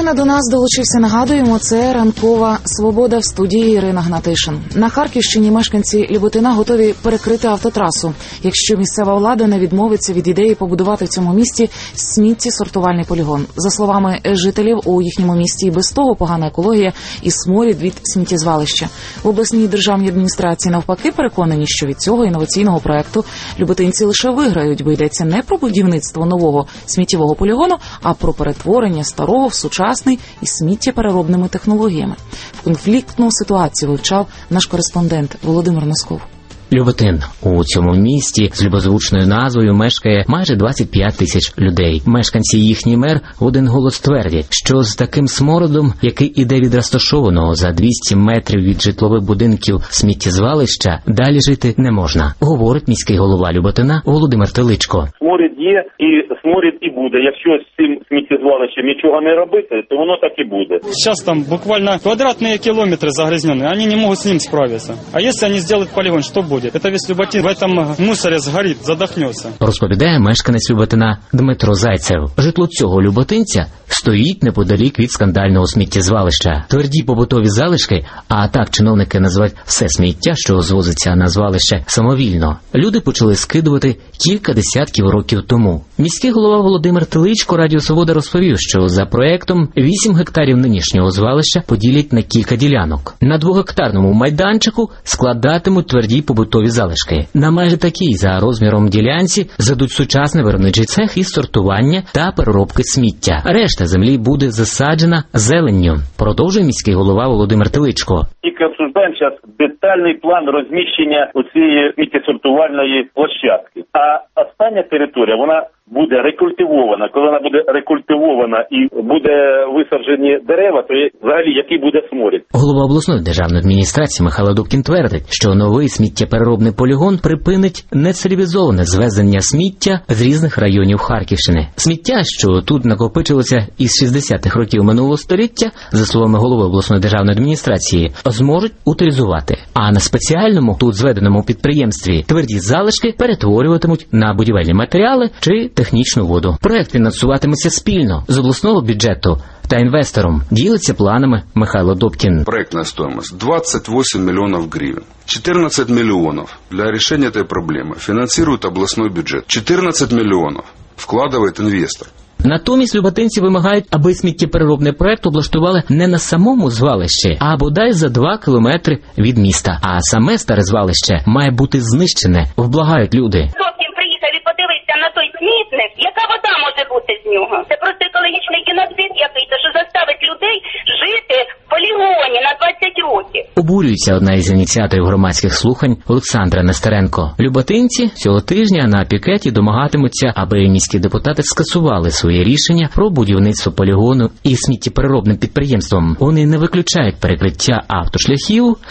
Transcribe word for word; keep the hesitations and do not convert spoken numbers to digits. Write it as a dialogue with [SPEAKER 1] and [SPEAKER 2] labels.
[SPEAKER 1] Щойно до нас долучився, нагадуємо, це ранкова «Свобода» в студії Ірина Гнатишин. На Харківщині мешканці Люботина готові перекрити автотрасу, якщо місцева влада не відмовиться від ідеї побудувати в цьому місті сміттєсортувальний полігон. За словами жителів, у їхньому місті і без того погана екологія і сморід від сміттєзвалища. В обласній державній адміністрації навпаки переконані, що від цього інноваційного проекту люботинці лише виграють, бо йдеться не про будівництво нового сміттєвого полігону, а про перетворення старого в сучасний із сміттєпереробними технологіями. Конфліктну ситуацію вивчав наш кореспондент Володимир Носков.
[SPEAKER 2] Люботин. У цьому місті з любозвучною назвою мешкає майже двадцять п'ять тисяч людей. Мешканці і їхній мер в один голос твердять, що з таким смородом, який іде від розташованого за двісті метрів від житлових будинків сміттєзвалища, далі жити не можна, говорить міський голова Люботина Володимир Теличко.
[SPEAKER 3] Сморід є і сморід і буде. Якщо з цим сміттєзвалищем нічого не робити, то воно так і буде.
[SPEAKER 4] Сейчас там буквально квадратные километры загрязненные, они не могут с ним справиться. А если они сделают полигон, что будет? Это весь Люботин в этом мусоре сгорит, задохнется.
[SPEAKER 2] Розповідає мешканець Люботина Дмитро Зайцев. Житло цього люботинця стоїть неподалік від скандального сміттєзвалища. Тверді побутові залишки, а так чиновники називають все сміття, що звозиться на звалище, самовільно. Люди почали скидувати кілька десятків років тому. Міський голова Володимир Теличко Радіо Свобода розповів, що за проектом вісім гектарів нинішнього звалища поділять на кілька ділянок. На двохгектарному майданчику складатимуть тверді побутові залишки. На майже такій за розміром ділянці задуть сучасний виробничий цех із сортування та переробки сміття. Решта землі буде засаджена зеленню, продовжує міський голова Володимир Теличко.
[SPEAKER 3] Тільки обсуждаємо зараз детальний план розміщення цієї сміттєсортувальної площадки. А остання територія, вона буде рекультивована. Коли вона буде рекультивована і буде висаджені дерева, то взагалі який буде сморід?
[SPEAKER 2] Голова обласної державної адміністрації Михайло Добкін твердить, що новий сміттєпереробний полігон припинить нецивілізоване звезення сміття з різних районів Харківщини. Сміття, що тут накопичилося із шістдесятих років минулого століття, за словами голови обласної державної адміністрації, зможуть утилізувати. А на спеціальному тут зведеному підприємстві тверді залишки перетворюватимуть на будівельні матеріали чи технічну воду. Проект фінансуватиметься спільно з обласного бюджету та інвестором. Ділиться планами Михайло Добкін.
[SPEAKER 5] Проектная стоимость двадцать восемь миллионов гривен. четырнадцать миллионов для решения этой проблемы финансирует областной бюджет. четырнадцать миллионов вкладывает инвестор.
[SPEAKER 2] Натомість люботинці вимагають, аби сміттєпереробний проект облаштували не на самому звалищі, а бодай за два кілометри від міста. А саме старе звалище має бути знищене, вблагають люди.
[SPEAKER 6] Зовсім приїхав і подивився на той смітник, яка вода може бути з нього. Це просто екологічний геноцид якийсь, що заставить людей жити в полігоні на двадцять років.
[SPEAKER 2] Обурюється одна із ініціаторів громадських слухань Олександра Нестеренко. Люботинці цього тижня на пікеті домагатимуться, аби міські депутати скасували своє рішення про будівництво полігону із сміттєпереробним підприємством. Вони не виключають перекриття автошляхів